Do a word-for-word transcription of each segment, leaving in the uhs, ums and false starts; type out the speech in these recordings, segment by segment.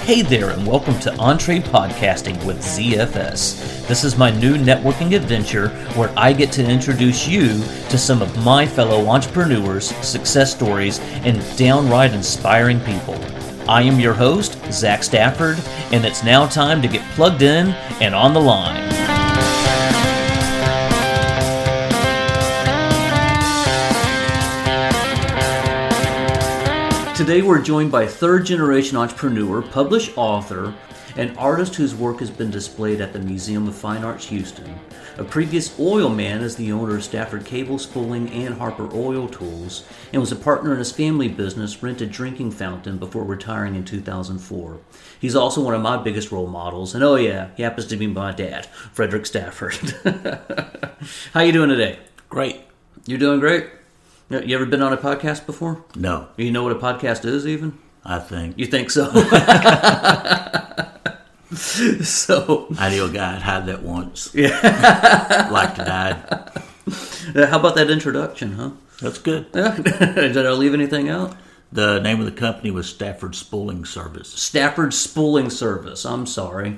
Hey there, and welcome to Entree Podcasting with Z F S. This is my new networking adventure where I get to introduce you to some of my fellow entrepreneurs, success stories, and downright inspiring people. I am your host, Zach Stafford, and it's now time to get plugged in and on the line. Today we're joined by third-generation entrepreneur, published author, and artist whose work has been displayed at the Museum of Fine Arts Houston. A previous oil man is the owner of Stafford Cable Spooling and Harper Oil Tools, and was a partner in his family business, Rented Drinking Fountain, before retiring in two thousand four. He's also one of my biggest role models, and oh yeah, he happens to be my dad, Frederick Stafford. How you doing today? Great. You doing great? You ever been on a podcast before? No. You know what a podcast is even? I think. You think so? so I knew a guy that had that once. Yeah. Like to die. How about that introduction, huh? That's good. Yeah. Did I leave anything out? The name of the company was Stafford Spooling Service. Stafford Spooling Service. I'm sorry.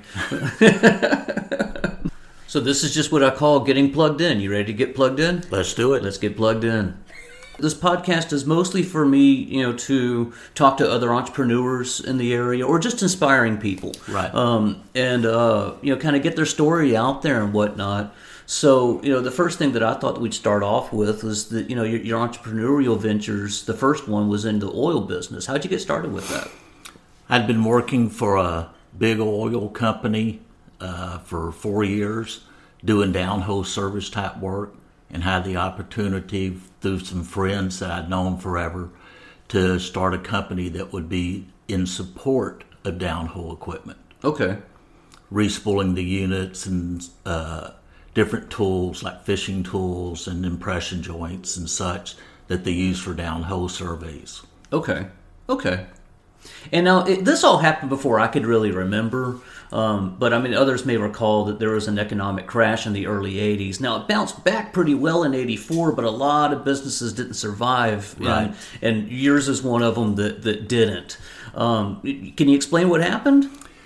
So this is just what I call getting plugged in. You ready to get plugged in? Let's do it. Let's get plugged in. This podcast is mostly for me, you know, to talk to other entrepreneurs in the area or just inspiring people. Right. Um, and, uh, you know, kind of get their story out there and whatnot. So, you know, the first thing that I thought that we'd start off with was that, you know, your, your entrepreneurial ventures. The first one was in the oil business. How'd you get started with that? I'd been working for a big oil company uh, for four years, doing downhole service type work, and had the opportunity through some friends that I'd known forever to start a company that would be in support of downhole equipment. Okay. Respooling the units and uh, different tools like fishing tools and impression joints and such that they use for downhole surveys. Okay. Okay. And now, it, this all happened before I could really remember, um, but I mean, others may recall that there was an economic crash in the early eighties. Now, it bounced back pretty well in eighty-four, but a lot of businesses didn't survive, right. and, and yours is one of them that, that didn't. Um, can you explain what happened?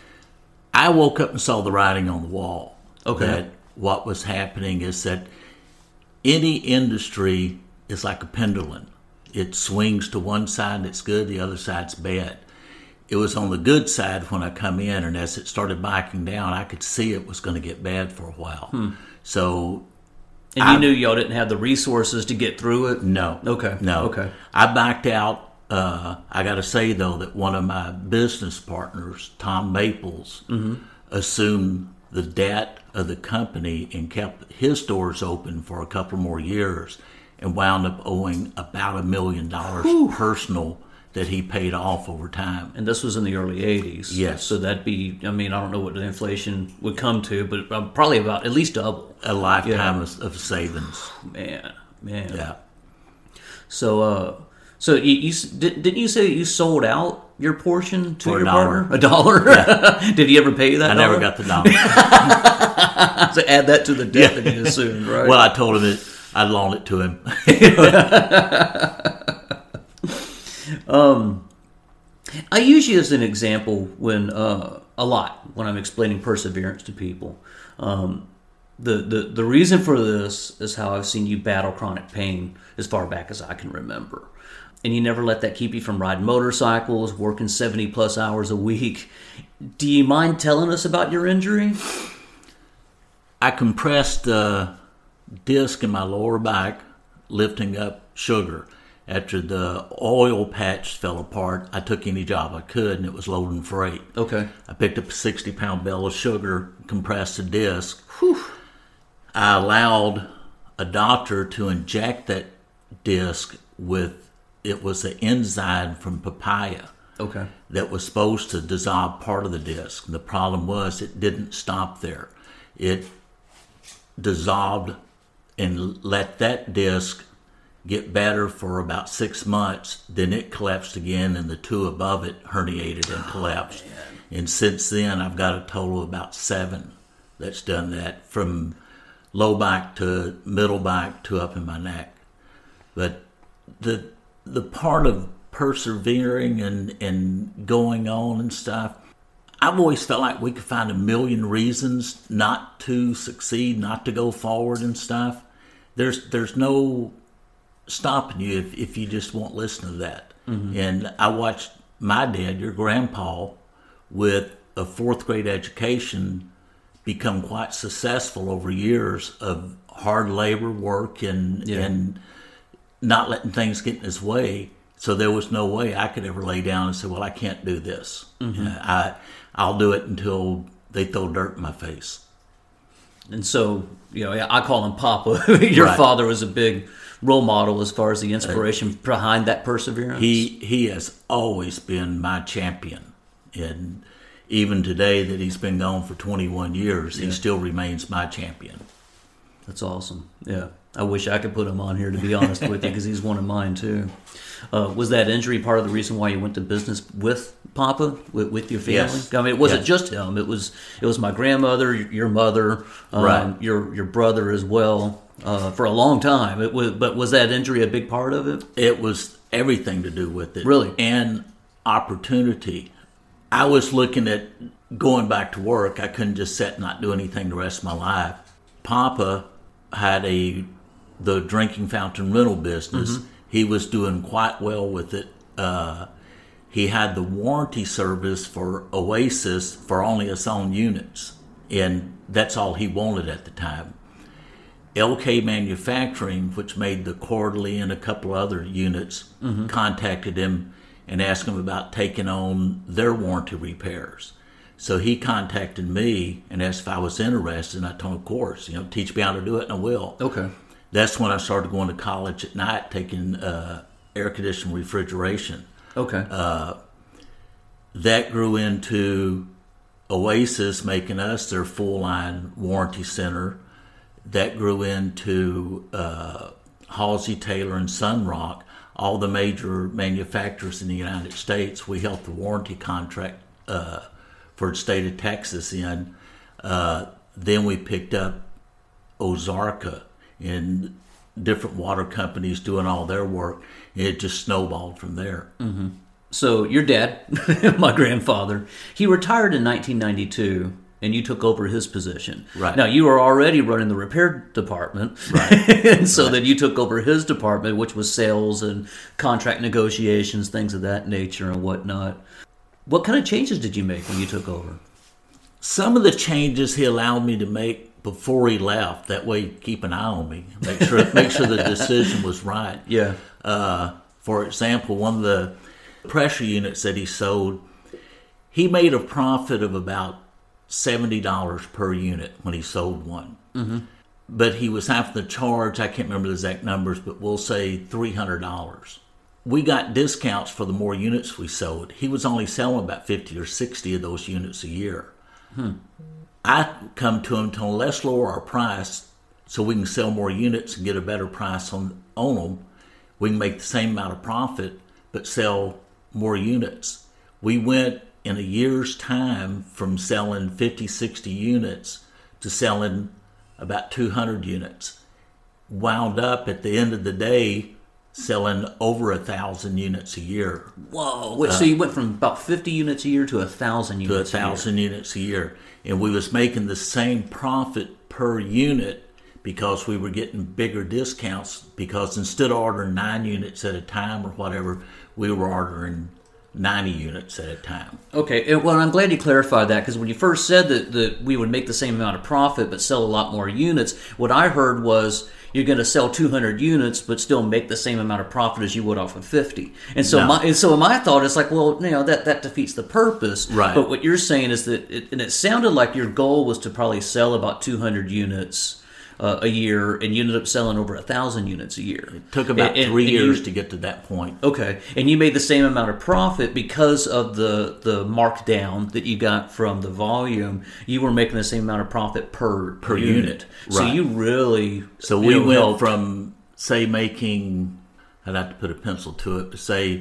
I woke up and saw the writing on the wall. Okay. That what was happening is that any industry is like a pendulum. It swings to one side, it's good, the other side's bad. It was on the good side when I come in, and as it started backing down, I could see it was going to get bad for a while. Hmm. So, and I, you knew y'all didn't have the resources to get through it? No. Okay. No. Okay. I backed out. Uh, I got to say, though, that one of my business partners, Tom Maples, mm-hmm. assumed the debt of the company and kept his doors open for a couple more years and wound up owing about a million dollars Whew. personal that he paid off over time. And this was in the early eighties. Yes. So that'd be, I mean, I don't know what the inflation would come to, but probably about at least double. A lifetime Yeah. of, of savings. Man, man. Yeah. So, uh, so you, you did, didn't you say you sold out your portion to For a your dollar. partner? A dollar? Yeah. Did he ever pay you that I dollar? never got the dollar. So add that to the debt Yeah. that you assumed, right? Well, I told him that I'd loan it to him. um, I use you as an example when uh, a lot when I'm explaining perseverance to people. Um, the, the the reason for this is how I've seen you battle chronic pain as far back as I can remember, and you never let that keep you from riding motorcycles, working seventy plus hours a week. Do you mind telling us about your injury? I compressed the disc in my lower back lifting up sugar. After the oil patch fell apart, I took any job I could, and it was loading freight. Okay. I picked up a sixty-pound bale of sugar, compressed the disc. Whew. I allowed a doctor to inject that disc with, it was an enzyme from papaya. Okay. That was supposed to dissolve part of the disc. The problem was it didn't stop there. It dissolved and let that disc get better for about six months. Then it collapsed again, and the two above it herniated and collapsed. Oh, and since then, I've got a total of about seven that's done that, from low back to middle back to up in my neck. But the the part of persevering and, and going on and stuff, I've always felt like we could find a million reasons not to succeed, not to go forward and stuff. There's there's no stopping you if, if you just won't listen to that. Mm-hmm. And I watched my dad, your grandpa, with a fourth grade education, become quite successful over years of hard labor, work, and yeah. and not letting things get in his way. So there was no way I could ever lay down and say, well, I can't do this. Mm-hmm. You know, I, I'll do it until they throw dirt in my face. And so, you know, I call him Papa. Your right. father was a big role model as far as the inspiration uh, behind that perseverance. He he has always been my champion. And even today that he's been gone for twenty-one years, yeah. he still remains my champion. That's awesome. Yeah. I wish I could put him on here, to be honest with you, because he's one of mine, too. Uh, was that injury part of the reason why you went to business with Papa, with, with your family? Yes. I mean, it wasn't yes. just him. It was it was my grandmother, your mother, um, right. your your brother as well, uh, for a long time. It was, but was that injury a big part of it? It was everything to do with it. Really? And opportunity. I was looking at going back to work. I couldn't just sit and not do anything the rest of my life. Papa had a the drinking fountain rental business. Mm-hmm. He was doing quite well with it. Uh, he had the warranty service for Oasis for only his own units, and that's all he wanted at the time. L K Manufacturing, which made the quarterly and a couple other units, mm-hmm. contacted him and asked him about taking on their warranty repairs. So he contacted me and asked if I was interested, and I told him, of course, you know, teach me how to do it, and I will. Okay. That's when I started going to college at night, taking uh, air conditioning refrigeration. Okay. Uh, that grew into Oasis making us their full-line warranty center. That grew into uh, Halsey, Taylor, and Sunrock, all the major manufacturers in the United States. We held the warranty contract uh, for the state of Texas in. Uh, then we picked up Ozarka and different water companies doing all their work. It just snowballed from there. Mm-hmm. So your dad, my grandfather, he retired in nineteen ninety-two, and you took over his position. Right. Now, you were already running the repair department, right? and so right. then you took over his department, which was sales and contract negotiations, things of that nature and whatnot. What kind of changes did you make when you took over? Some of the changes he allowed me to make before he left. That way, keep an eye on me. Make sure make sure the decision was right. Yeah. Uh, for example, one of the pressure units that he sold, he made a profit of about seventy dollars per unit when he sold one. Mm-hmm. But he was having to charge, I can't remember the exact numbers, but we'll say three hundred dollars. We got discounts for the more units we sold. He was only selling about fifty or sixty of those units a year. Hmm. I come to him and tell him, let's lower our price so we can sell more units and get a better price on, on them. We can make the same amount of profit, but sell more units. We went in a year's time from selling fifty, sixty units to selling about two hundred units. Wound up at the end of the day selling over a thousand units a year. Whoa! Wait, uh, so you went from about fifty units a year to a thousand units to a thousand a year. units a year, and we was making the same profit per unit because we were getting bigger discounts. Because instead of ordering nine units at a time or whatever, we were ordering ninety units at a time. Okay, well, I'm glad you clarified that, because when you first said that, that we would make the same amount of profit but sell a lot more units, what I heard was you're going to sell two hundred units but still make the same amount of profit as you would off of fifty. And so no. my and so my thought is like, well, you know, that, that defeats the purpose. Right. But what you're saying is that, it, and it sounded like your goal was to probably sell about two hundred units Uh, a year, and you ended up selling over a thousand units a year. It took about and, three and years you, to get to that point. Okay, and you made the same amount of profit because of the the markdown that you got from the volume. You were making the same amount of profit per per, per unit. unit. Right. So you really so we you know, went helped. From say making, I'd have to put a pencil to it, but say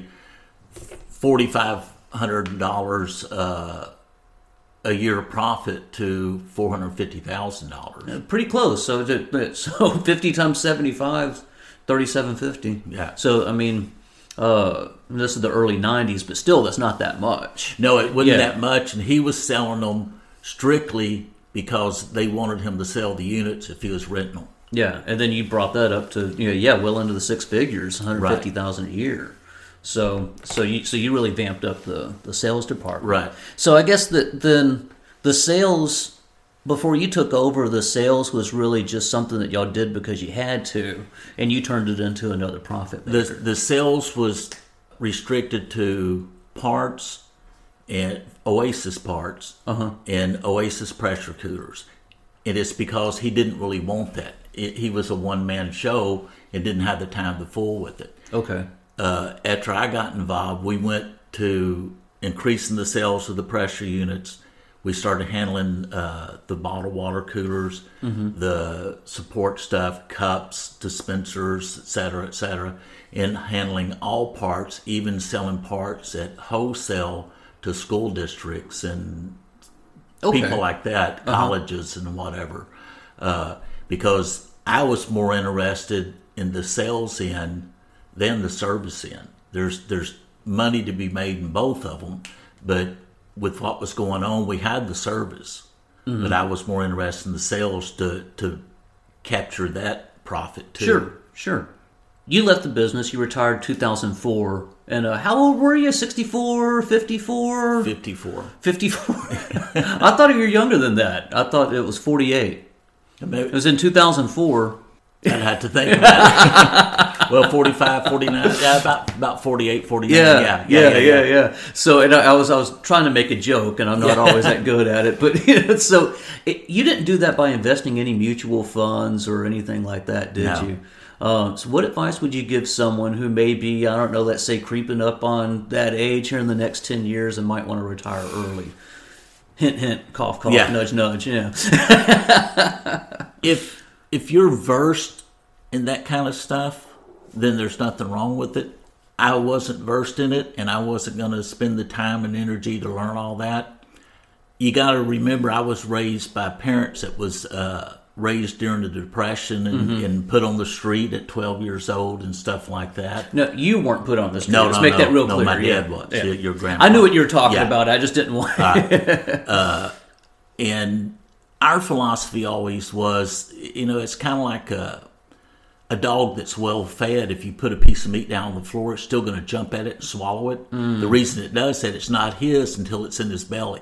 forty five hundred dollars. Uh, a year profit to four hundred fifty thousand dollars. Yeah, pretty close. So so fifty times seventy-five, thirty-seven fifty. Yeah. So, I mean, Uh, this is the early nineties, but still, that's not that much. No, it wasn't Yeah. that much, and he was selling them strictly because they wanted him to sell the units if he was renting them. Yeah, and then you brought that up to you know, yeah, well into the six figures, one hundred fifty thousand a year. So, so you so you really vamped up the, the sales department, Right. So I guess that then the sales before you took over, the sales was really just something that y'all did because you had to, and you turned it into another profit The maker. the sales was restricted to parts and Oasis parts Uh-huh. and Oasis pressure coolers, and it's because he didn't really want that. It, he was a one man show and didn't have the time to fool with it. Okay. Uh, after I got involved, we went to increasing the sales of the pressure units. We started handling uh, the bottled water coolers, Mm-hmm. the support stuff, cups, dispensers, et cetera, et cetera, and handling all parts, even selling parts at wholesale to school districts and Okay. people like that, colleges and whatever. Uh, because I was more interested in the sales end than the service end. There's there's money to be made in both of them, but with what was going on, we had the service, but I was more interested in the sales to to capture that profit too. Sure, sure. You left the business. You retired two thousand four. And uh, how old were you? sixty-four, fifty-four? fifty-four. fifty-four. I thought you were younger than that. I thought it was forty-eight. Maybe It was in two thousand four. I'd have to think about it. Well, forty-five, forty-nine, yeah, about about forty-eight, forty-nine. Yeah, yeah, yeah, yeah, yeah. So, and I, I was I was trying to make a joke, and I'm not always that good at it. But you know, so it, you didn't do that by investing any mutual funds or anything like that, did No. you? Um, so, what advice would you give someone who may be, I don't know, let's say, creeping up on that age here in the next ten years and might want to retire early? Hint, hint, cough, cough, Yeah. nudge, nudge. Yeah. If if you're versed in that kind of stuff, then there's nothing wrong with it. I wasn't versed in it, and I wasn't going to spend the time and energy to learn all that. You got to remember, I was raised by parents that was uh, raised during the Depression and, Mm-hmm. and put on the street at twelve years old and stuff like that. No, you weren't put on the street. No, Let's no, make no, that real no, clear. my yeah. dad was. Yeah. Your, your grandpa. I knew what you were talking Yeah. about. I just didn't want. And our philosophy always was, you know, it's kind of like a, a dog that's well fed. If you put a piece of meat down on the floor, it's still going to jump at it and swallow it. The reason it does that, it's not his until it's in his belly.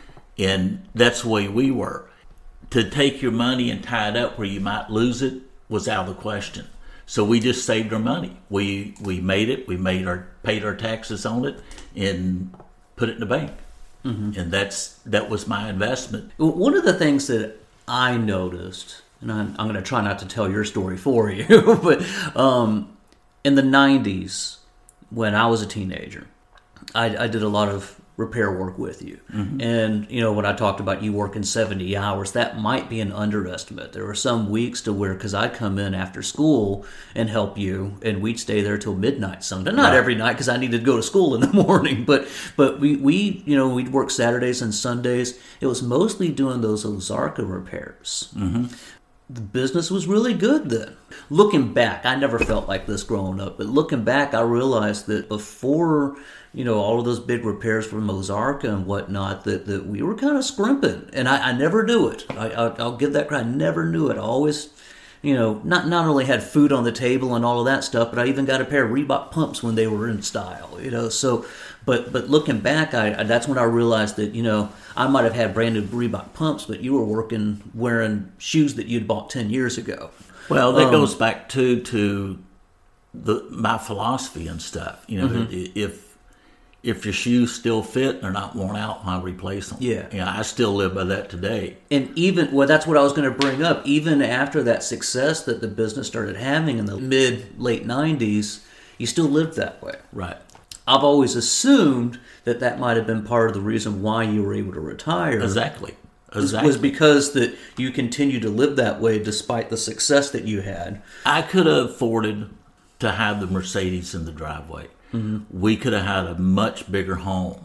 And that's the way we were. To take your money and tie it up where you might lose it was out of the question. So we just saved our money. We we made it. We made our paid our taxes on it and put it in the bank. And that's that was my investment. Well, one of the things that I noticed, and I'm, I'm going to try not to tell your story for you, but um, in the nineties, when I was a teenager, I, I did a lot of repair work with you. And, you know, when I talked about you working seventy hours, that might be an underestimate. There were some weeks to where, because I'd come in after school and help you, and we'd stay there till midnight sometimes. Not Right. every night, because I needed to go to school in the morning, but but we, we, you know, we'd work Saturdays and Sundays. It was mostly doing those Ozarka repairs. The business was really good then. Looking back, I never felt like this growing up, but looking back, I realized that before, you know, all of those big repairs from Ozarka and whatnot, that, that we were kind of scrimping. And I, I never knew it. I, I, I'll give that credit. I never knew it. I always, you know, not, not only had food on the table and all of that stuff, but I even got a pair of Reebok pumps when they were in style, you know. So, but but looking back, I, I that's when I realized that, you know, I might have had brand new Reebok pumps, but you were working wearing shoes that you'd bought ten years ago. Well, that Um, goes back to to the my philosophy and stuff. You know, Mm-hmm. if if your shoes still fit and they're not worn out, why replace them? Yeah. yeah. I still live by that today. And even, well, that's what I was going to bring up. Even after that success that the business started having in the mid, late nineties, you still lived that way. Right. I've always assumed that that might have been part of the reason why you were able to retire. Exactly. Was- Exactly. Was because that you continued to live that way despite the success that you had. I could have afforded to have the Mercedes in the driveway. Mm-hmm. We could have had a much bigger home,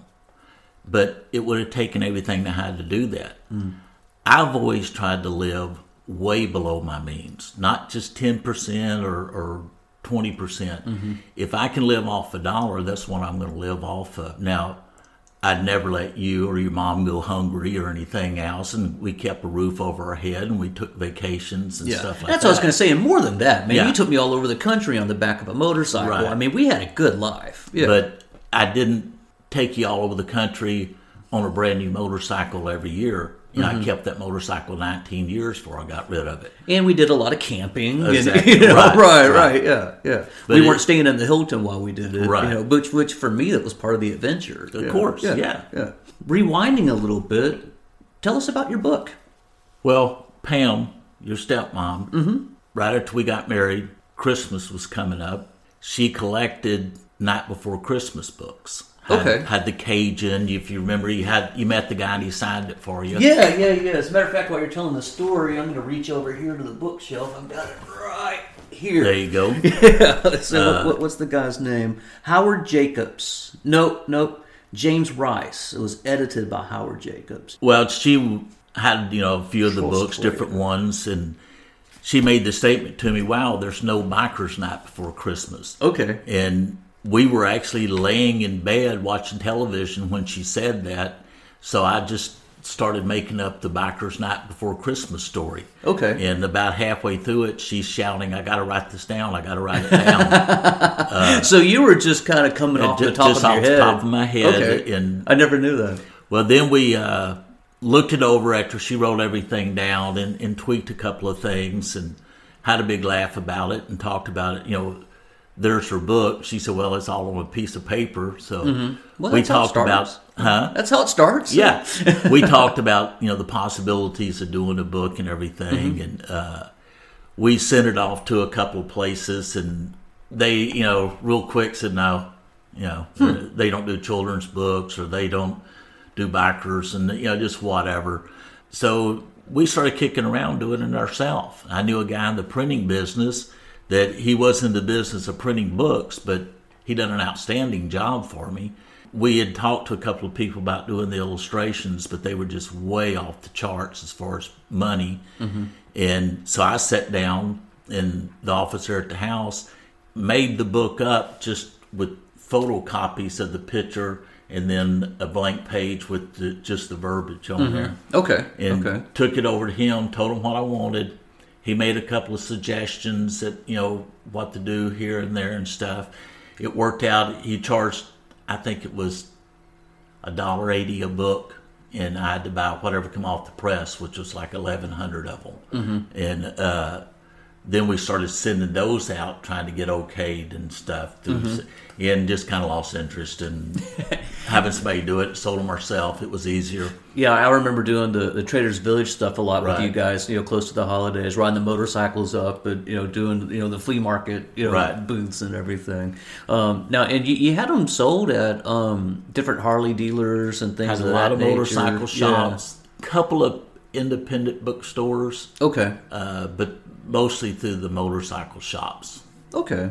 but it would have taken everything that had to do that. Mm. I've always tried to live way below my means, not just ten percent or, or twenty percent. Mm-hmm. If I can live off a dollar, that's what I'm going to live off of. Now, I'd never let you or your mom go hungry or anything else, and we kept a roof over our head, and we took vacations and yeah. stuff like That's that. what I was going to say, and more than that, man, Yeah. you took me all over the country on the back of a motorcycle. Right. I mean, we had a good life. Yeah. But I didn't take you all over the country on a brand new motorcycle every year. You know, mm-hmm. I kept that motorcycle nineteen years before I got rid of it. And we did a lot of camping. Exactly. And, you know, right, right, right, right, yeah, yeah. But we it, weren't staying in the Hilton while we did it. Right. You know, which, which for me, that was part of the adventure. Of yeah. course, yeah, yeah. yeah. Rewinding a little bit, tell us about your book. Well, Pam, your stepmom, mm-hmm. right after we got married, Christmas was coming up. She collected Night Before Christmas books. Had, Okay. Had the Cajun. If you remember, you had you met the guy and he signed it for you. Yeah, yeah, yeah. As a matter of fact, while you're telling the story, I'm going to reach over here to the bookshelf. I've got it right here. There you go. Yeah. So Uh, what, what's the guy's name? Howard Jacobs. Nope, nope. James Rice. It was edited by Howard Jacobs. Well, she had, you know, a few of the Short books, story. different ones, and she made the statement to me, wow, there's no Biker's Night Before Christmas. Okay. And we were actually laying in bed watching television when she said that, so I just started making up the Biker's Night Before Christmas story. Okay. And about halfway through it, she's shouting, I got to write this down, I got to write it down. uh, so you were just kind of coming off just, the top just of off your the head. top of my head. Okay. And, I never knew that. well, then we uh, looked it over after she wrote everything down and, and tweaked a couple of things and had a big laugh about it and talked about it. You know, there's her book. She said, well, it's all on a piece of paper. So Mm-hmm. Well, we that's how it talked about, starts. huh? That's how it starts. Yeah. We talked about, you know, the possibilities of doing a book and everything. Mm-hmm. And uh, we sent it off to a couple of places and they, you know, real quick said, no, you know, Hmm. they don't do children's books or they don't do bikers and, you know, just whatever. So we started kicking around doing it ourselves. I knew a guy in the printing business that he was in the business of printing books, but he done an outstanding job for me. We had talked to a couple of people about doing the illustrations, but they were just way off the charts as far as money. Mm-hmm. And so I sat down in the office there at the house, made the book up just with photocopies of the picture and then a blank page with the, just the verbiage on Mm-hmm. there. Okay. And okay. took it over to him, told him what I wanted. He made a couple of suggestions that, you know, what to do here and there and stuff. It worked out. He charged, I think it was a dollar eighty a book, and I had to buy whatever come off the press, which was like eleven hundred of them. Mm-hmm. And uh, then we started sending those out, trying to get okayed and stuff. Through, Mm-hmm. And just kind of lost interest in having somebody do it. Sold them ourselves. It was easier. Yeah, I remember doing the, the Traders Village stuff a lot with Right. you guys, you know, close to the holidays, riding the motorcycles up and, you know, doing, you know, the flea market, you know, Right. booths and everything. Um, now, and you, you had them sold at um, different Harley dealers and things Has of a that lot of nature. motorcycle Yeah. shops, couple of independent bookstores, Okay. uh, but mostly through the motorcycle shops. Okay.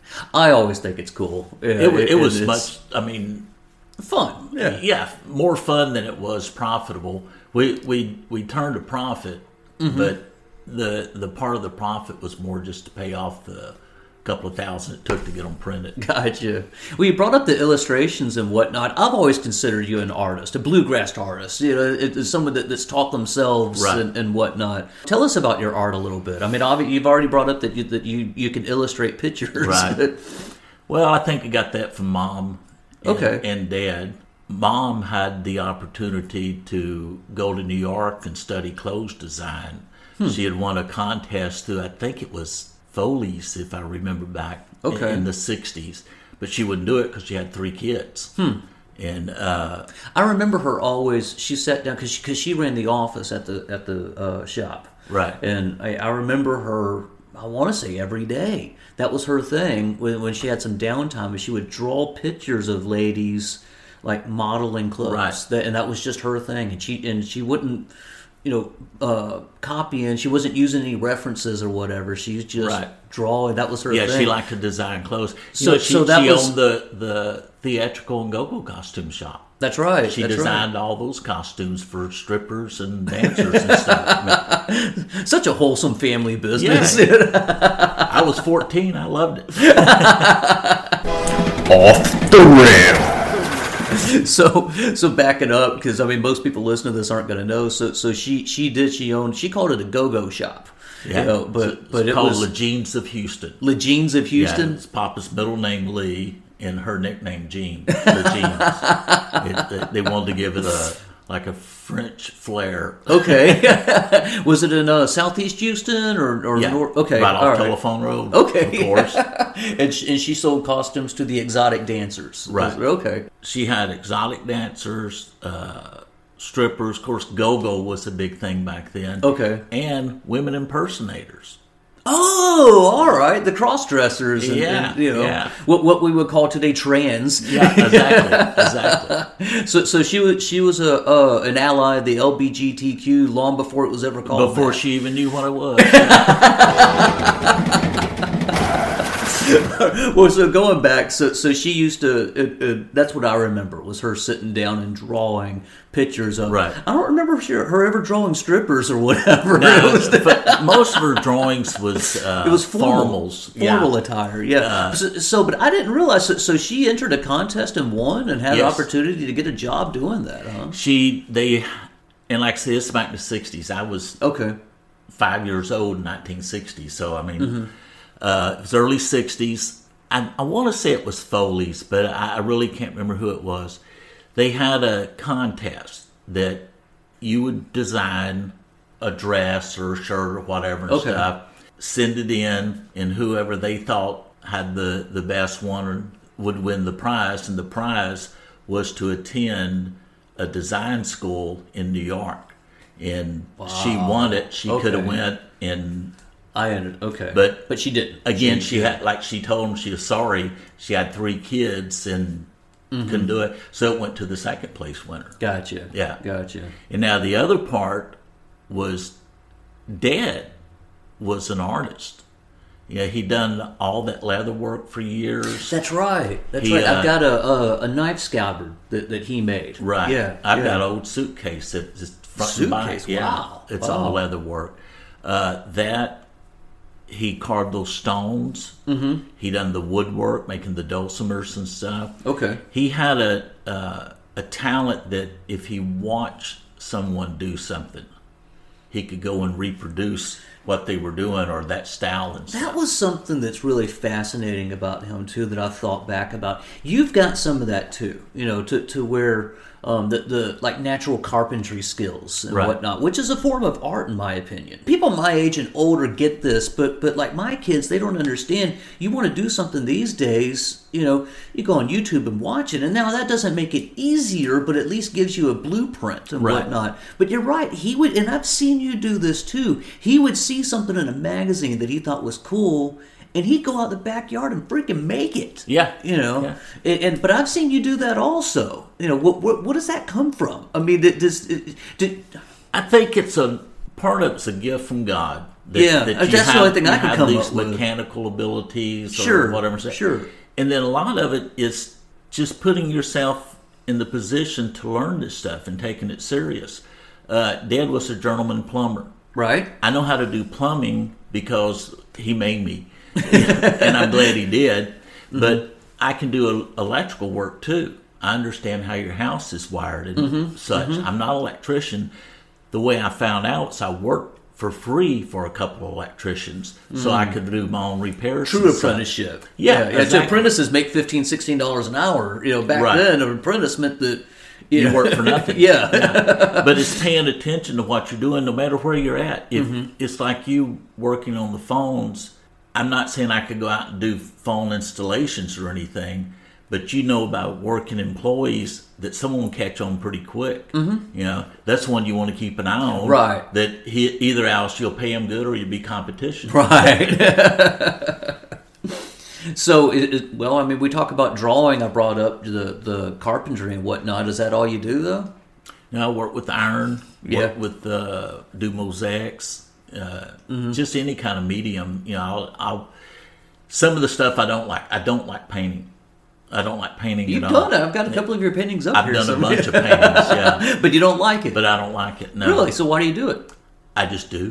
I always think it's cool. Yeah, It, wa- it was it's much, I mean, fun. Yeah. yeah, more fun than it was profitable. We we we turned a profit, Mm-hmm. but the the part of the profit was more just to pay off the couple of thousand it took to get them printed. Gotcha. Well, you brought up the illustrations and whatnot. I've always considered you an artist, a bluegrass artist. You know, it, it's someone that, that's taught themselves Right. and, and whatnot. Tell us about your art a little bit. I mean, obvi- you've already brought up that you that you, you can illustrate pictures. Right. Well, I think I got that from Mom and, Okay. and Dad. Mom had the opportunity to go to New York and study clothes design. Hmm. She had won a contest through, I think it was Foley's, if I remember back, Okay. in, in the sixties. But she wouldn't do it because she had three kids. Hmm. And uh, I remember her always. She sat down because she, 'cause she ran the office at the at the uh, shop. Right. And I, I remember her. I want to say every day. That was her thing when when she had some downtime. And she would draw pictures of ladies like modeling clothes. Right. That, and that was just her thing. And she and she wouldn't, you know, uh, copying. She wasn't using any references or whatever. She was just Right. drawing. That was her yeah, thing. she liked to design clothes. You So- know, she, so that she was- owned the, the theatrical and go-go costume shop. That's right. She that's designed right. all those costumes for strippers and dancers and stuff. I mean, Such a wholesome family business. yeah. I was fourteen. I loved it. Off the rail. So, so backing up, because I mean, most people listening to this aren't going to know. So, so she she did she owned she called it a go-go shop. Yeah, you know, but it's, but it's it called was Le Jeans of Houston. Le Jeans of Houston. Yeah, it's Papa's middle name Lee and her nickname Jean. Le Jeans. it, they, they wanted to give it a like a French flair. Okay, was it in uh, Southeast Houston or or Yeah, North? Okay, right off all right. Telephone Road. Okay, of course. and she, and she sold costumes to the exotic dancers. Right. Okay. She had exotic dancers, uh, strippers. Of course, go-go was a big thing back then. Okay. And women impersonators. Oh, all right. The cross dressers, and, Yeah, and, you know yeah. what what we would call today trans. Yeah, exactly, exactly. So so she was she was a uh, an ally of the L G B T Q long before it was ever called. Before that. she even knew what it was. Well, so going back, so so she used to. It, it, that's what I remember was her sitting down and drawing pictures of. Right. I don't remember she, her ever drawing strippers or whatever. No, it was, but most of her drawings was uh, it was formal, formals, formal yeah. attire. Yeah. so, so, but I didn't realize. So, so she entered a contest and won, and had Yes. an opportunity to get a job doing that. Huh? She they, and like I said, it's back in the sixties. I was Okay. five years old in nineteen sixty, so I mean, Mm-hmm. uh, it was early sixties. I, I want to say it was Foley's, but I, I really can't remember who it was. They had a contest that you would design a dress or a shirt or whatever and Okay. stuff, send it in, and whoever they thought had the, the best one would win the prize, and the prize was to attend a design school in New York. And she won it. She could have Okay. went and I ended. Okay. But- but she didn't. again, she had, like she told him she was sorry. She had three kids and couldn't do it. So it went to the second place winner. Gotcha. Yeah. Gotcha. And now the other part was Dad was an artist. Yeah, he'd done all that leather work for years. That's right. That's He, right. uh, I've got a, a a knife scabbard that, that he made. Right. Yeah. I've yeah. got an old suitcase that just front and back. Suitcase? Yeah. Wow. It's Wow. all leather work. Uh, that he carved those stones. Mm-hmm. He done the woodwork, making the dulcimers and stuff. Okay. He had a uh, a talent that if he watched someone do something, he could go and reproduce what they were doing or that style and stuff. That was something that's really fascinating about him too. That I've thought back about. You've got some of that too. You know, to to where um, the the like natural carpentry skills and Right. whatnot, which is a form of art in my opinion. People my age and older get this, but but like my kids, they don't understand. You want to do something these days, you know, you go on YouTube and watch it, and now that doesn't make it easier, but at least gives you a blueprint and Right. whatnot. But you're right. He would, and I've seen you do this too. He would see something in a magazine that he thought was cool, and he'd go out in the backyard and freaking make it. Yeah. You know, Yeah. and, and but I've seen you do that also. You know, what what, what does that come from? I mean, did, does did, I think it's a part of it's a gift from God. That, Yeah, that that's you the have, only thing I you could have come these up with. mechanical abilities or Sure, whatever. sure. And then a lot of it is just putting yourself in the position to learn this stuff and taking it serious. Uh, Dad was a journeyman plumber. right? I know how to do plumbing because he made me, and I'm glad he did. But I can do electrical work too. I understand how your house is wired and Mm-hmm. such. I'm not an electrician. The way I found out is I worked for free for a couple of electricians so I could do my own repairs. Mm. True and such. apprenticeship. Yeah, yeah. So exactly. apprentices make fifteen, sixteen dollars an hour. You know, back Right. then, an apprentice meant that you, You know, work for nothing. yeah. But it's paying attention to what you're doing no matter where you're at. If Mm-hmm. it's like you working on the phones, I'm not saying I could go out and do phone installations or anything, but you know about working employees that someone will catch on pretty quick. Mm-hmm. You know, that's one you want to keep an eye on. Right. That he, either else you'll pay him good or you'll be competition. Right. So, it, it, well, I mean, we talk about drawing. I brought up the the carpentry and whatnot. Is that all you do, though? You know, I work with iron, Yeah. work with, uh, do mosaics, uh, just any kind of medium. You know, I'll, I'll, some of the stuff I don't like. I don't like painting. I don't like painting You've at all. done it. I've got a couple of your paintings up I've here. done so- a bunch of paintings, yeah. But you don't like it? But I don't like it, no. Really? So why do you do it? I just do.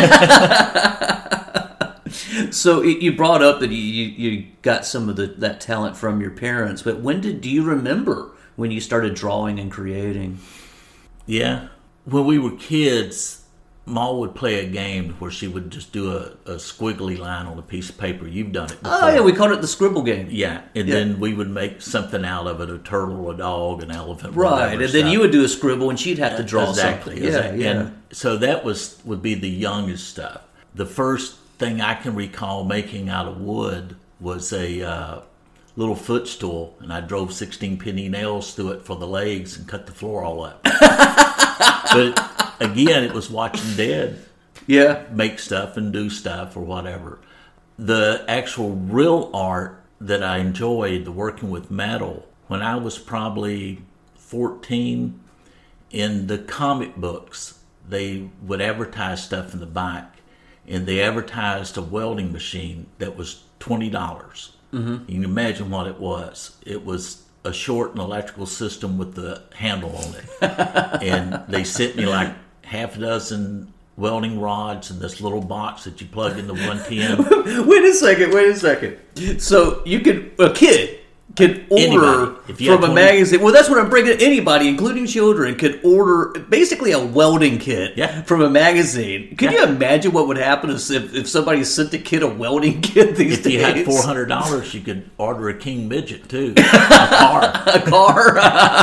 So you brought up that you, you, you got some of the, that talent from your parents, but when did do you remember when you started drawing and creating? Yeah. When we were kids, Ma would play a game where she would just do a, a squiggly line on a piece of paper. You've done it before. Oh, yeah, we called it the scribble game. Yeah, and Yeah. then we would make something out of it, a turtle, a dog, an elephant, Right, whatever and then stuff. you would do a scribble and she'd have to draw exactly, something. exactly. Yeah, yeah. And so that was would be the youngest stuff. The first thing I can recall making out of wood was a uh, little footstool, and I drove sixteen penny nails through it for the legs and cut the floor all up. But again, it was watching Dad Yeah. make stuff and do stuff or whatever. The actual real art that I enjoyed, the working with metal, when I was probably fourteen, in the comic books, they would advertise stuff in the back, and they advertised a welding machine that was twenty dollars. Mm-hmm. You can imagine what it was. It was a short and electrical system with the handle on it. And they sent me like half a dozen welding rods in this little box that you plug into one ten. Wait a second, wait a second. So you could, a kid could order Anybody. If you from had a twenty magazine. Well, that's what I'm bringing. Anybody, including children, could order basically a welding kit Yeah. from a magazine. Could Yeah. you imagine what would happen if, if somebody sent a kid a welding kit these If days? you had four hundred dollars, you could order a King Midget too. A car. A car.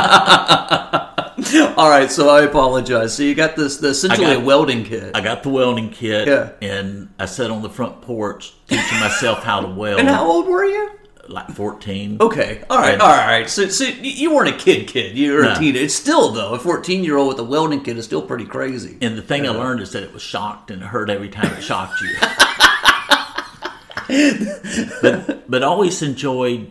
All right, so I apologize. So you got this, the, essentially I got- a welding kit. I got the welding kit, Yeah. and I sat on the front porch teaching myself how to weld. And how old were you? Like fourteen. Okay, all right, And- all right. So, so you weren't a kid, kid. You were a No. teenager. It's still though, a fourteen-year-old with a welding kit is still pretty crazy. And the thing I learned is that it was shocked, and it hurt every time it shocked you. but but always enjoyed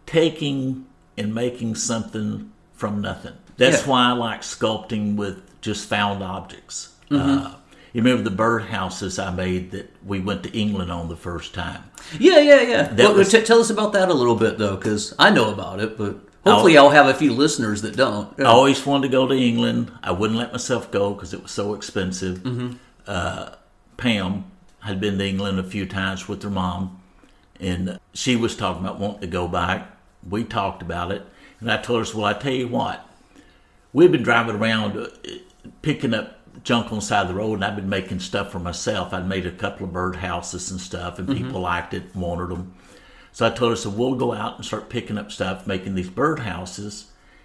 taking and making something from nothing. That's Yeah. why I like sculpting with just found objects. Mm-hmm. Uh, you remember the birdhouses I made that we went to England on the first time? Yeah, yeah, yeah. Well, was- t- tell us about that a little bit though, because I know about it, but hopefully I'll have a few listeners that don't. I always wanted to go to England. I wouldn't let myself go because it was so expensive. Mm-hmm. Uh, Pam had been to England a few times with her mom, and she was talking about wanting to go back. We talked about it, and I told her, well, I tell you what, we've been driving around uh, picking up junk on the side of the road, and I've been making stuff for myself. I'd made a couple of birdhouses and stuff, and people liked it, wanted them. So I told her, so we'll go out and start picking up stuff, making these birdhouses,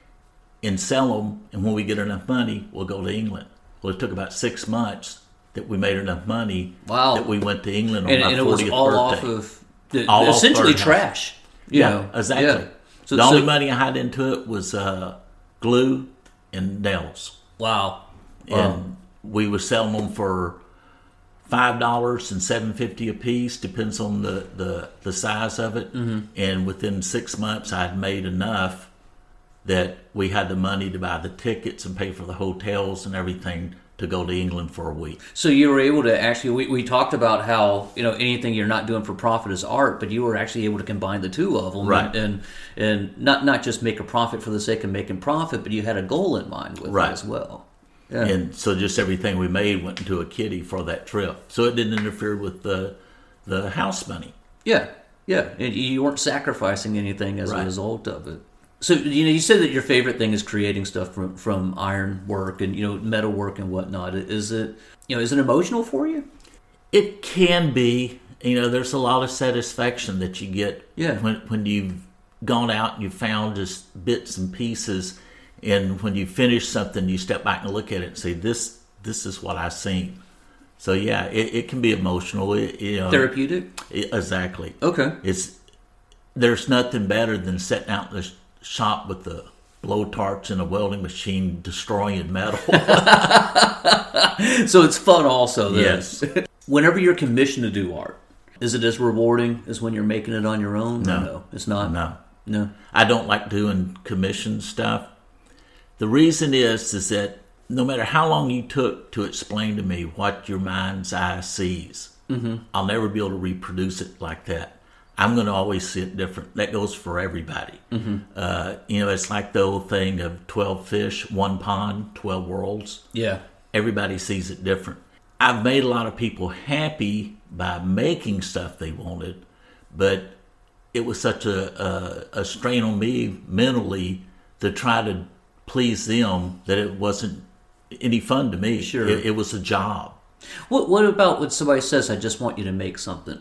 and sell them, and when we get enough money, we'll go to England. Well, it took about six months that we made enough money Wow. that we went to England on and, my and it was fortieth all birthday. off of the, All off essentially birdhouse. trash. You yeah, know. exactly. Yeah. So, the so- only money I had into it was uh, glue and nails. Wow. Wow. And we were selling them for five dollars and seven fifty a piece, depends on the, the, the size of it. Mm-hmm. And within six months, I'd made enough that we had the money to buy the tickets and pay for the hotels and everything to go to England for a week. So you were able to actually, we, we talked about how, you know, anything you're not doing for profit is art, but you were actually able to combine the two of them. Right. And and not, not just make a profit for the sake of making profit, but you had a goal in mind with Right. it as well. Yeah. And so just everything we made went into a kitty for that trip. So it didn't interfere with the the house money. Yeah, yeah. And you weren't sacrificing anything as a Right. result of it. So you know, you said that your favorite thing is creating stuff from from iron work and you know metal work and whatnot. Is it you know is it emotional for you? It can be. You know, there's a lot of satisfaction that you get Yeah. when when you've gone out and you found just bits and pieces, and when you finish something, you step back and look at it and say, "This this is what I seen." So yeah, it, it can be emotional. It, you know, Therapeutic. it- exactly. Okay. It's there's nothing better than sitting out in the sh- shop with the blowtorch and a welding machine destroying metal. So it's fun also. Then. Yes. Whenever you're commissioned to do art, is it as rewarding as when you're making it on your own? No. Or no, it's not. No. No. I don't like doing commission stuff. The reason is is that no matter how long you took to explain to me what your mind's eye sees, mm-hmm. I'll never be able to reproduce it like that. I'm going to always see it different. That goes for everybody. Mm-hmm. Uh, you know, it's like the old thing of twelve fish, one pond, twelve worlds. Yeah. Everybody sees it different. I've made a lot of people happy by making stuff they wanted, but it was such a, a, a strain on me mentally to try to please them that it wasn't any fun to me. Sure. It, it was a job. What What about when somebody says, "I just want you to make something"?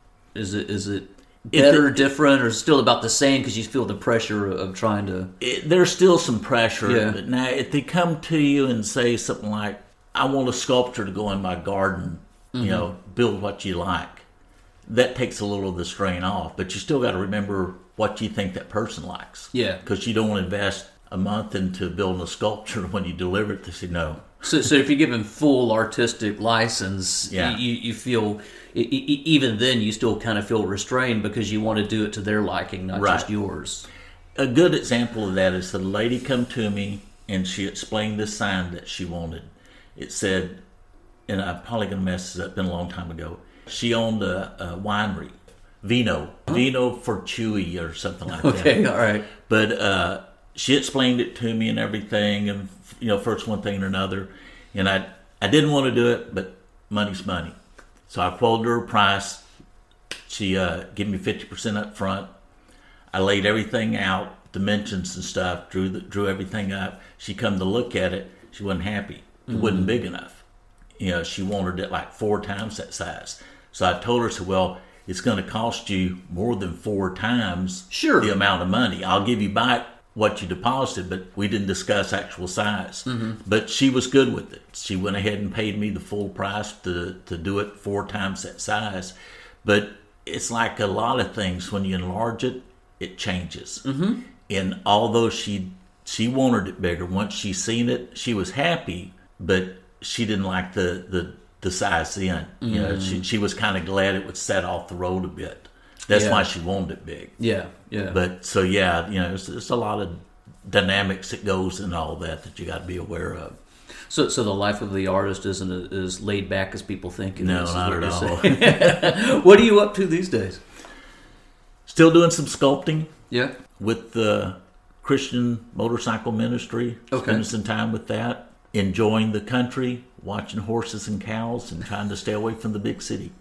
Is it is it better, it, different, or still about the same because you feel the pressure of trying to? It, there's still some pressure. Yeah. But now, if they come to you and say something like, "I want a sculpture to go in my garden," mm-hmm. you know, build what you like, that takes a little of the strain off. But you still got to remember what you think that person likes. Yeah. Because you don't want to invest a month into building a sculpture when you deliver it. They say no. So, so if you're given full artistic license, yeah. you, you feel, even then, you still kind of feel restrained because you want to do it to their liking, not right. just yours. A good example of that is the lady come to me and she explained this sign that she wanted. It said, and I'm probably going to mess this up, been a long time ago. She owned a, a winery, Vino, huh? Vino Fortuny or something like okay, that. Okay, all right. But uh, she explained it to me and everything, and you know, first one thing and another, and I I didn't want to do it, but money's money, so I quoted her a price. She uh, gave me fifty percent up front. I laid everything out, dimensions and stuff, drew the, drew everything up. She come to look at it, she wasn't happy. It mm-hmm. wasn't big enough. You know, she wanted it like four times that size. So I told her, I said, well, it's going to cost you more than four times sure. the amount of money. I'll give you back what you deposited, but we didn't discuss actual size. Mm-hmm. But she was good with it. She went ahead and paid me the full price to, to do it four times that size. But it's like a lot of things. When you enlarge it, it changes. Mm-hmm. And although she she wanted it bigger, once she seen it, she was happy, but she didn't like the, the, the size then. Mm. You know, she she was kind of glad it would set off the road a bit. That's yeah. why she wanted it big. Yeah, yeah. But so yeah, you know, there's, there's a lot of dynamics that goes in all that that you got to be aware of. So, so the life of the artist isn't as laid back as people think it no, is. No, not at all. What are you up to these days? Still doing some sculpting. Yeah. With the Christian Motorcycle Ministry. Okay. Spending some time with that. Enjoying the country, watching horses and cows, and trying to stay away from the big city.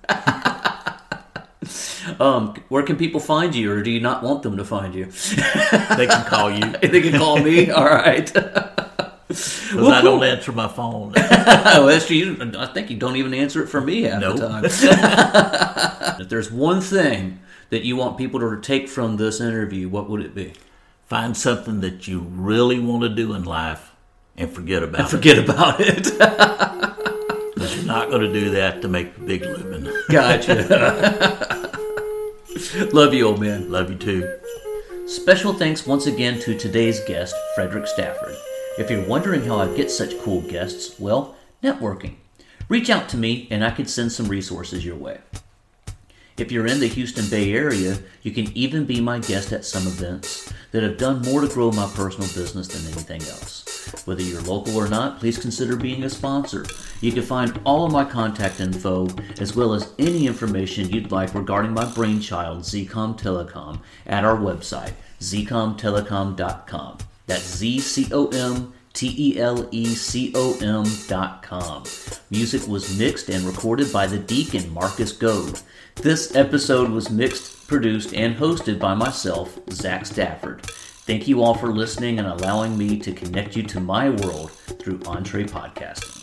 um, where can people find you, or do you not want them to find you? They can call you. They can call me? All right. Because well, I don't cool. answer my phone. Oh, that's true. I think you don't even answer it for me half nope. the time. If there's one thing that you want people to take from this interview, what would it be? Find something that you really want to do in life. And forget about and it. Forget about it. Because you're not going to do that to make a big living. Gotcha. Love you, old man. Love you too. Special thanks once again to today's guest, Frederick Stafford. If you're wondering how I get such cool guests, well, networking. Reach out to me and I can send some resources your way. If you're in the Houston Bay Area, you can even be my guest at some events that have done more to grow my personal business than anything else. Whether you're local or not, please consider being a sponsor. You can find all of my contact info, as well as any information you'd like regarding my brainchild, Z-Com Telecom, at our website, z com telecom dot com. That's Z C O M T E L E C O M dot com. Music was mixed and recorded by the Deacon, Marcus Goad. This episode was mixed, produced, and hosted by myself, Zach Stafford. Thank you all for listening and allowing me to connect you to my world through Entree Podcasting.